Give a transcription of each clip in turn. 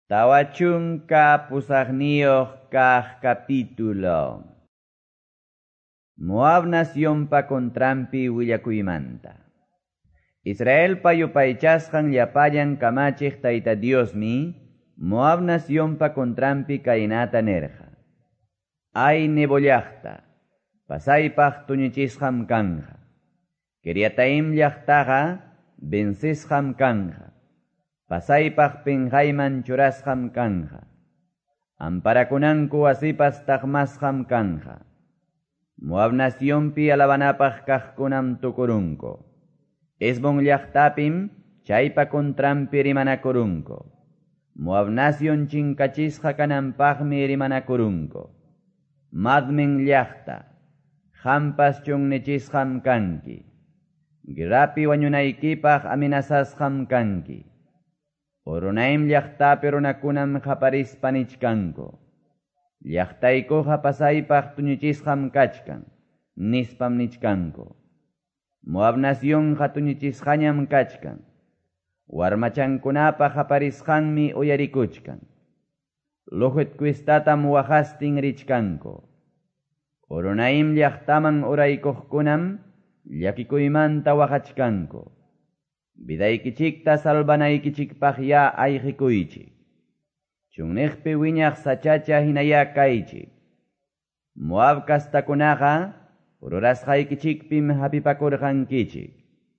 Tawachunka pusagniyoq kaq capítulo. Moab nacionpa contrampi willakuymanta. Israel payupaychasqan llapayan kamachiq Tayta Diosmi Moab nacionpa contrampi kaynata nerqa. Ay nebollaqta, pasaypaq tuñuchisqam kanja. Kiriataim llaqtaqa vencisqam kanja. Pasaypaq pinqayman churasqam kanja. Amparakunanku wasipas taqmasqam kanja. Moab nacionpi alabanapaq kaqkunam tukurunko. Esbon llaqtapim chaypa contrampi rimanakurunko. Moab nación chinkachisqa kananpaqmi rimanakurunko. Madmen llaqta, hampas chunnichisqam kanki. Girapi wañunaykipaq amenazasqam kanki. Oronaim llaqtapi runakunam qaparispanich-kanko. Llaqtaykuqa pasaypaq tuñuchisqam kachkan, nispam nichkanko. Moab nacionqa tuñuchisqañam kachkan. Warmachankunapaq qaparisqanmi uyarikuchkan. Luhut kwistatam waqastin richkanko. Oronaim llaqtaman uraykuqkunam llakikuymanta waqachkanko. Vidaykichikta salvanaykichikpaq ya ayqikuychik. Chunniqpi wiñaq sachacha hinaya kaychik. Moab kastakunaqa ururasqaykichikpim hapipakurqankichik.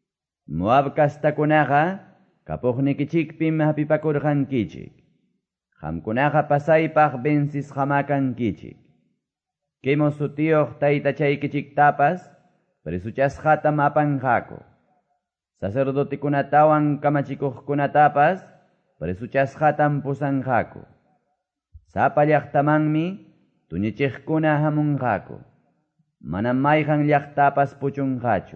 Moab kastakunaqa kapuqnikichikpim hapipakurqankichik. Qamkunaqa pasaypaq vencisqamakankichik. Kimo sutiyoq taytachaykichiktapas prisuchasqatam apanqaku. Sacerdotikunatawan kamachikuqkunatapas presuchasqatam pusanqaku. Sapa llaqtamanmi tuñuchiqkuna hamunqaku. Manam mayqan llaqtapas puchunqachu.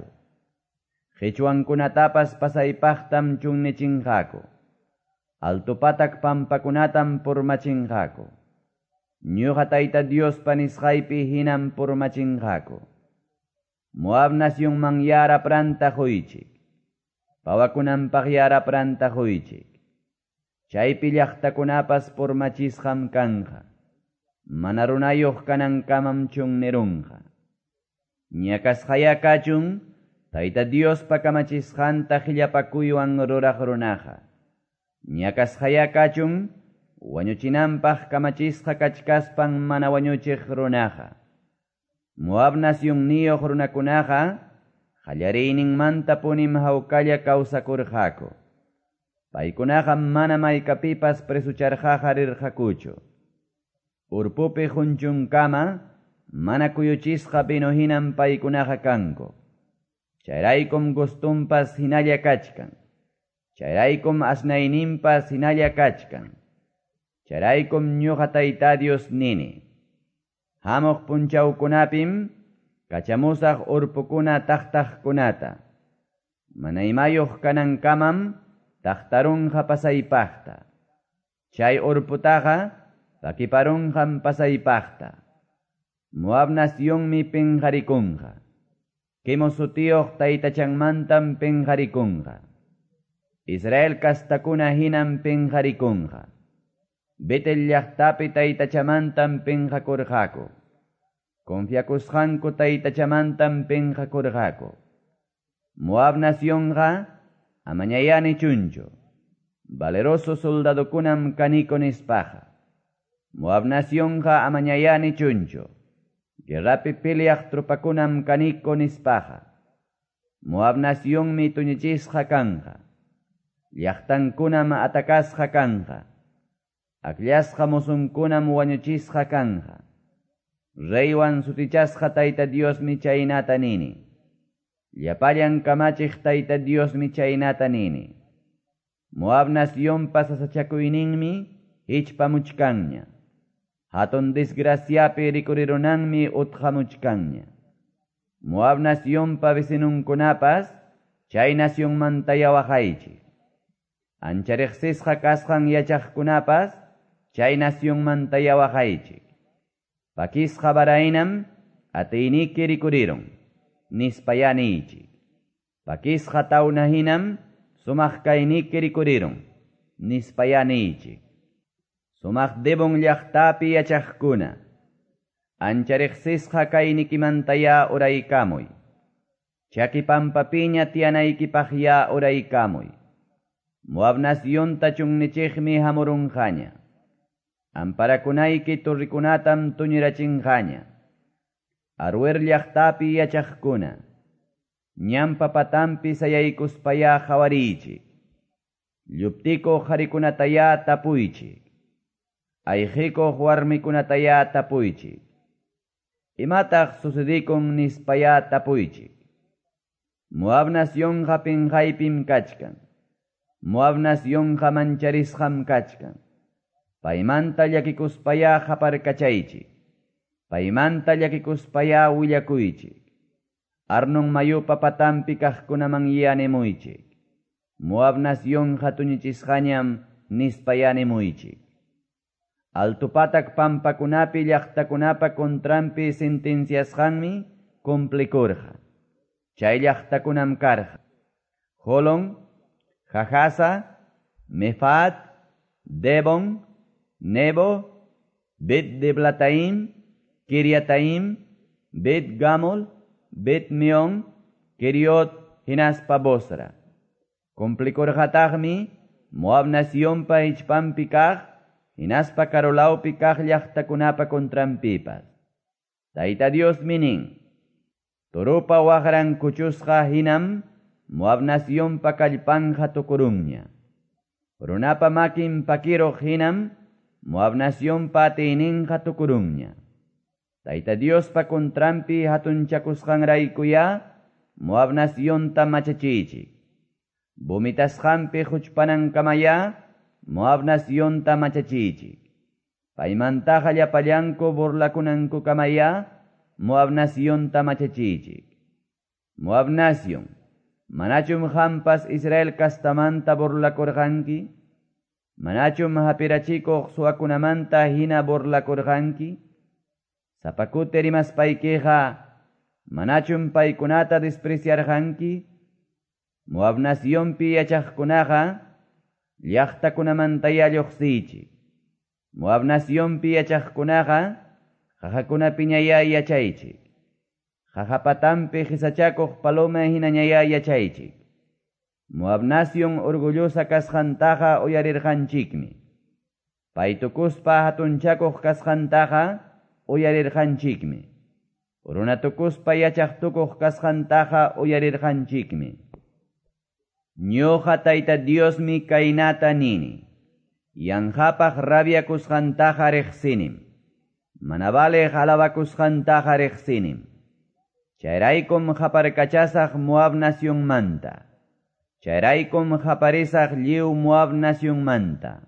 Qhichwankunatapas pasaypaqtam chunnichinqaku. Altupatak pampakunatam purmachinqaku. Ñuqa Tayta Diospa nisqaypi hinam purmachinqaku. Moab nacionman yarapranta quychik. Pawakunanpaq yarapranta quychik. Chaypi llaqtakunapas purmachisqam kanja. Mana runayuq kanankamam chunnerunqa. Ñakasqaya kachun Tayta Diospa kamachisqanta qillapakuywan ruraq runaqa. Ñakasqaya kachun wañuchinanpaq kamachisqa kachkaspan mana wañuchiq runaqa. Moab nacionniyuq runakunaqa qallariyninmanta punim hawkalla kawsakurqaku. Paykunaqa mana maykapipas presucharqaqa rirqakuchu. Urpupi junchunkama mana kuyuchisqa binohinam paykunaqa kanku. Chayraykum gustumpas hinalla kachkan. Chayraykum asnayninpas hinalla kachkan. Chayraykum ñuqa Tayta Dios nini. Hamuq punchawkunapim kachamusaq urpukuna taqtaqkunata. Mana imayuq kanankamam taqtarunqa pasaypaqta. Chay urputaqa pakiparunqam pasaypaqta. Moab nacionmi pinqarikunqa. Kimo sutiyoq taytachanmantam pinqarikunqa. Israel kastakuna hinam pinqarikunqa. Betel llaqtapi taytachamantam pinqakurqaku. Confiakusqanku taytachamantam pinqakurqaku. Moab nacionqa amañayani chunchu. Valeroso soldadokunam kaniko nispaqa. Moab nacionqa amañayani chunchu. Guerrapi peleaq tropakunam kaniko nispaqa. Moab nacionmi tuñuchisqa kanja. Llaqtankunam atakasqa kanja. Akllashqa musunkunam wañuchisqa kanja. Reywan sutichasqa Tayta Diosmi chaynata nini. Llapallan kamachiq Tayta Diosmi chaynata nini. Moab nacionpa sasachakuyninmi hichpamuchkanña. Hatun desgraciapi rikurirunanmi utqamuchkanña. Moab nacionpa vecinunkunapas chay nacionmanta yawaqaychik. Anchariqsisqa kasqan yachaqkunapas chay nacionmanta yawaqaychik. Pakisqa baraynam atayniki rikurirun. Nispayanichik. Pakisqa tawna hinam sumaq kayniki rikurirun. Nispayanichik. Sumaqdibon llaqtapi yachaqkuna, anchariqsisqa kaynikimantaya uraykamuy. Chaki pampapiña tianaykipaqya uraykamuy. Moab nacionta chunnichiqmi hamurunqaña. Amparakunayki turrikunatam tuñirachinqaña. Aruer llaqtapi yachaqkuna, ñampa patampi sayaykuspaya qhawariychik. Lluptiko qharikunataya tapuychik. Ayqiko warmikunataya tapuychik. Imataq sucedikun nispaya tapuychik. Moab nacionqa pinqaypim kachkan. Moab nacionqa mancharisqam kachkan. Paymanta llakikuspaya qaparkachaychik. Paymanta llakikuspaya willakuychik. Arnon mayupa patampi kaqkunaman yanimuychik. Moab nacionqa tuñichisqañam nispayanimuychik. Altupatak pampakunapi llaqtakunapa kontrampi sentenciasqanmi complikurqa. Chay llaqtakunam karqa: Holon, Jahasa, Mefaat, Debon, Nebo, Bet Deblataim, Kiriataim, Bet Gamol, Bet Meon, Keriot hinaspa Bosra. Complikurqataqmi Moab nacionpa ichpampi kaq, hinaspa karolawpi kaq llaqtakunapa kontrampipas. Tayta Dios minin: Turupa waqran kuchusqa hinam Moab nacionpa kallpanja tukurunña. Runapa makin pakiruq hinam Moab nacionpa atiyninqa tukurunña. Tayta Diospa kontrampi hatunchakusqanraykuya Moab nacionta machachichik. Vomitasqanpi huchpanankamaya Moab nacionta machachichik. Paymantaqa llapallanku burlakunankukamaya Moab nacionta machachichik. Moab nación, manachum hampas Israel kastamanta burlakurqanki? Manachum hapirachikuq suwakunamanta hina burlakurqanki? Sapakute rimaspaykiqa, manachum paykunata despreciarqanki? Moab nacionpi yachaqkunaqa llaqtakunamantaya lluqsichik. Moab nacionpi yachaqkunaqa qahakunapiñaya yachaychik. Qahapatampi qisachakuq paloma hinañaya yachaychik. Moab nación orgullosa kasqantaqa uyarirqanchikmi. Paytukuspa hatunchakuq kasqantaqa uyarirqanchikmi. Runatukuspa yachaqtukuq kasqantaqa uyarirqanchikmi. Ñuqa Tayta Diosmi kaynata nini: yanqapaq rabiakusqantaqa riqsinim. Mana valeq alabakusqantaqa riqsinim. Chayraykum qaparkachasaq Moab nacionmanta. Chayraykum qaparisaq lliw Moab nacionmanta.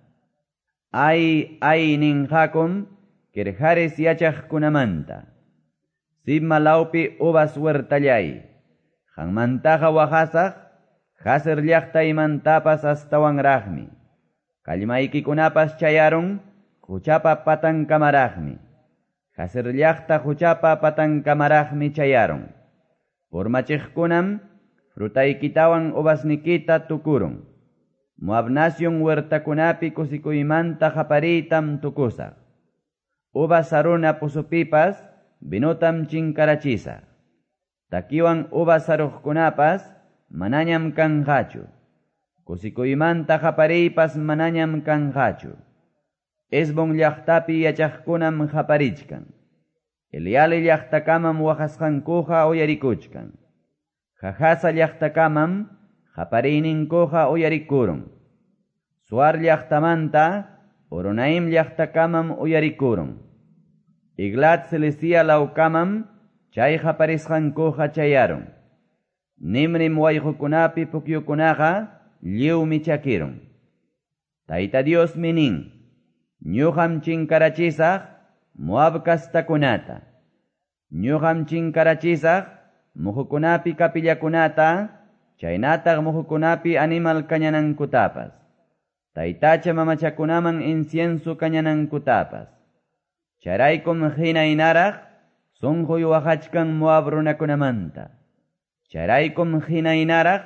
Ay ninqakum Kirjares yachaqkunamanta. Sibma lawpi uvas huertallay. Qanmantaqa waqasaq Haser llaqta imantapas astawanraqmi. Kallmaykikunapas chayaron huchapa patankamaraqmi. Haser llaqta huchapa patankamaraqmi chayaron. Pormachiqkunam frutaykitawan uvasnikita tukurun. Moab nación huertakunapi kusikuymanta haparitam tukusaq. Uvas saruna pusupipas binutam chinkarachisa. Takiwan uvas saruqkunapas manañam kanqachu. Kusikuymanta haparipas manañam kanqachu. Esbon llaqtapi yachaqkunam haparichkan. Eliale llaqtakamam waqasqankuqa uyarikuchkan. Jahasa llaqtakamam hapariyninkuqa uyarikurun. Suar llaqtamanta Oronaim llaqtakamam uyarikurun. Iglat Cilicia lawkamam chay haparisqankuqa chayaron. Nimrim wayqukunapi pukyukunaqa lliwmi chakirun. Tayta Dios minin: ñuqam chinkarachisaq Moab kastakunata. Ñuqam chinkarachisaq muhukunapi kapillakunata, chaynataq muhukunapi animal kañanankutapas. Taytacha mamachakunaman incienso kañanankutapas. Charaykum hinaynaraq sunquy waqachkan Moab runakunamanta. Charaykum hinaynaraq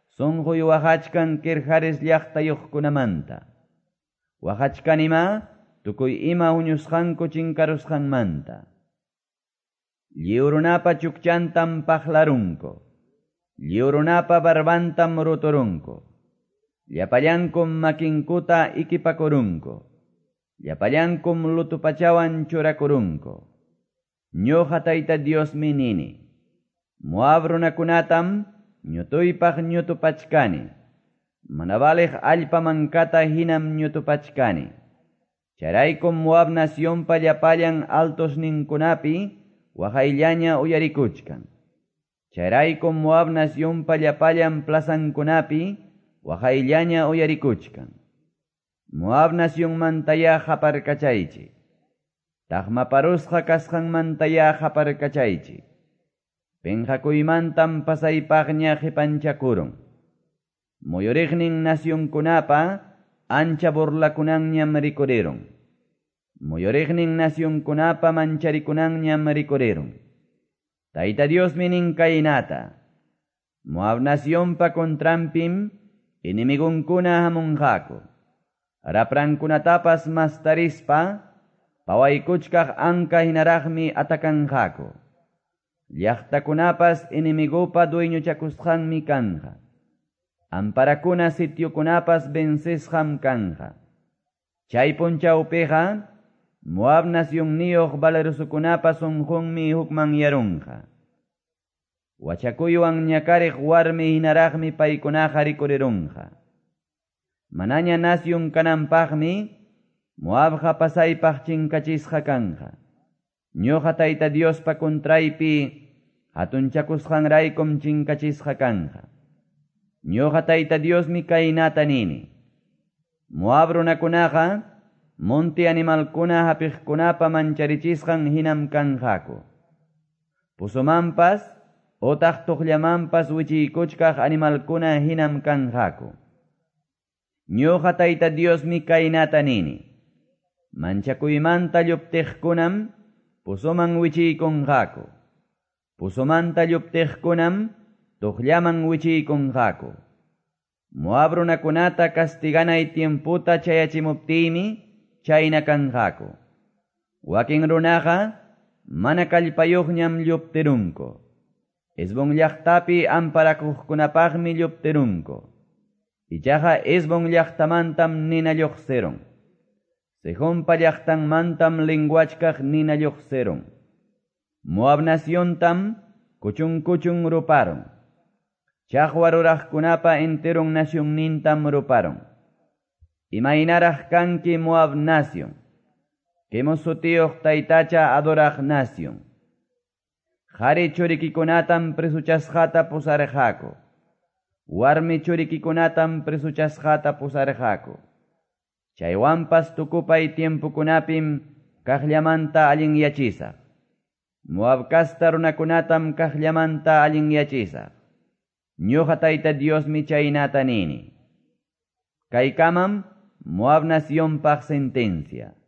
sunquy waqachkan Kirjares llaqtayuqkunamanta. Waqachkanima tukuy ima huñusqanku chinkarusqanmanta. Lliwrunapa chukchantam paqlarunku, lliwrunapa barbantam ruturunku, llapallankum makinkuta ikipakurunku, llapallankum lutupachawan churakurunku. Ñuqa Tayta Diosmi nini, Moab runakunatam ñutuypaq ñutupachkani, mana baliq allpa mankata hinam ñutupachkani. Charaykum Moab nacionpa llapallan altosninkunapi waqayllaña uyarikuchkan. Charaykum Moab nacionpa llapallan plazankunapi waqayllaña uyarikuchkan. Moab nacionmantaya qaparkachaychi, taqmaparusqa kasqanmantaya qaparkachaychi. Penqakuymantam pasaypaqña qipanchakurun. Muyuriqnin nacionkunapa ancha burlakunanñam rikurirun. Muyuriqnin nacionkunapa mancharikunanñam rikurirun. Tayta Diosmi nin kaynata, Moab nacionpa contrampim inimigunkuna hamunqaku. Raprankunatapas mastarispa pawaykuchkaq anka hinaraqmi atakanqaku. Llaqtakunapas inimigupa dueñuchakusqanmi kanja. Amparakuna sitiokunapas vencesqam kanja. Chay punchawpiqa Moab nacionniyuq valerosukunapas unqunmi hukman yarunqa. Wachakuywan ñakariq warmi hinaraqmi paykunaqa rikurirunqa. Manaña nacion kananpaqmi Moabqa pasaypaq chinkachisqa kanja. Ñuqa Tayta Diospa contraypi hatunchakusqanraykum chinkachisqa kanja. Ñuqa Tayta Diosmi kaynata nini, Moab runakunaqa monte animalkuna hapiqkunapa mancharichisqan hinam kanjaku. Pusumanpas otaq tuqllamanpas wichiykuchkaq animalkuna hinam kanjaku. Ñuqa Tayta Diosmi kaynata nini, manchakuymanta lluptiqkunam pusuman wichiykunqaku. Pusumanta lluptiqkunam tuqllaman wichiykunqaku. Moab runakunata castiganay tiemputa chayachimuptiymi chayna kanqaku. Wakin runaqa mana kallpayuqñam lluptirunku. Esbon llaqtapi amparakuqkunapaqmi lluptirunku. Ichaqa Esbon llaqtamantam nina lluqsirun. Sejompa llaqtanmantam lenguachkaq nina lluqsirun. Moab naciontam kuchun kuchun ruparon. Chaqwa ruraqkunapa enterun nacionnintam ruparon. Imaynaraq kanki Moab nación, quemos sutiyuq taytacha adoraq nación. Qhari churikikunatam presuchasqata pusarqaku. Warmi churikikunatam presuchasqata pusarqaku. Chaywanpas tukupay tiempukunapim kaqllamanta allin yachisaq. Moab kasta runakunatam kaqllamanta allin yachisaq. Ñuqa Tayta Diosmi chaynata nini. Kaykamam Moab nacionpaq sentencia.